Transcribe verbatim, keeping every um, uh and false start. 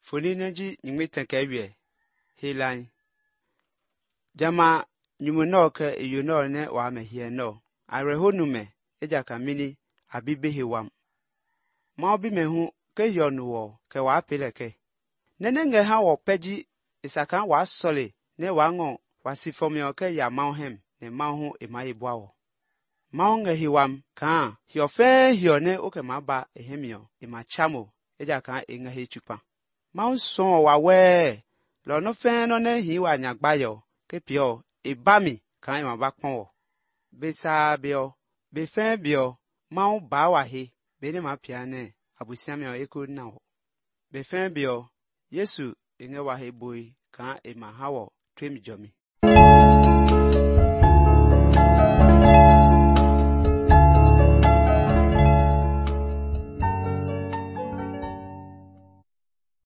Foni neji nyimete kewe helan. Jama nyumuno ke yuno ne wa me hie no. Arehonu me eja kamini abibe hewam. Ma obi me hu ke yonu wo ke wa peleke. Nene nge ha wo peji isaka wa sole ne wa ngo wa sifomyo ke ya mauhem ne mahu emaye bwawo. Ma nge hewam ka hio fe hio ne oke maba ehemio ema chamo eja kan enga he chupa. Ma so wa we lo no fe no ne hi wa nyagbayo ke pio ibami kan ema ba pon wo. Be sa bio be fe bio ma ba wa he be ne ma pia ne abusiamio eko na wo. Be fe bio Yesu enga wa he boy kan ema hawo twem jomi.